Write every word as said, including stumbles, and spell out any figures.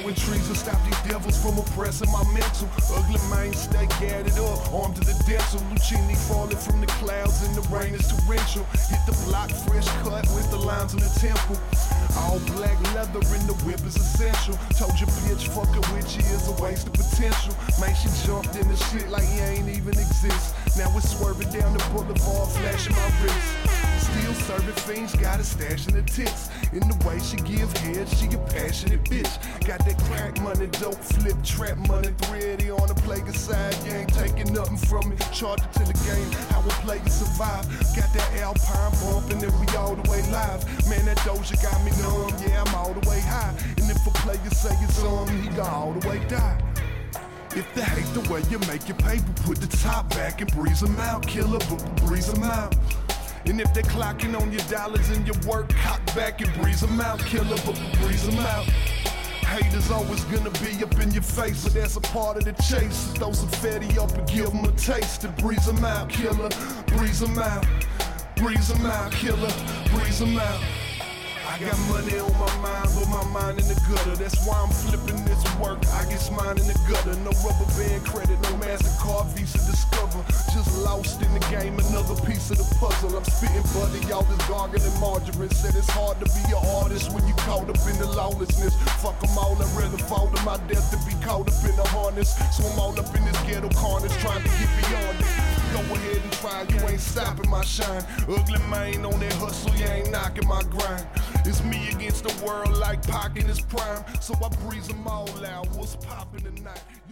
growing trees to stop these devils from oppressing my mental. Ugly man stay gathered up, armed to the dental. Lucini falling from the clouds and the rain is torrential. Hit the block fresh cut with the lines in the temple. All black leather in the whip is essential. Told your bitch fucking with you is a waste of potential. Man, she jumped in the shit like he ain't even exist. Now it's swerving down the boulevard, flashing my wrist. Still serving fiends, got a stash in the tits. In the way she give head, she a passionate bitch. Got that crack money, dope flip, trap money, thready on the player side. You ain't taking nothing from me. Charged to the game, how a player survive. Got that Alpine bumping and we all the way live. Man, that Doja got me numb, yeah, I'm all the way high. And if a player say it's on, he gon' all the way die. If they hate the way you make your paper, put the top back and breeze them out. Killer, but breeze them out. And if they clocking on your dollars and your work, cock back and breeze them out. Killer, but breeze them out. Haters always gonna be up in your face, but that's a part of the chase. Throw some fatty up and give them a taste to breeze them out. Killer, breeze them out. Breeze them out. Killer, breeze them out. I got money on my mind, but my mind in the gutter. That's why I'm flipping this work. I get mine in the gutter. No rubber band credit, no MasterCard, Visa, Discover. Just lost in the game, another piece of the puzzle. I'm spitting butter, y'all is gargling margarine. Said it's hard to be an artist when you caught up in the lawlessness. Fuck them all, I'd rather fall to my death than be caught up in the harness. So I'm all up in this ghetto carnage, trying to get beyond it. Go ahead and try, you ain't stopping my shine. Ugly man on that hustle, you ain't knocking my grind. It's me against the world like Pac in his prime. So I breeze them all out, what's poppin' tonight?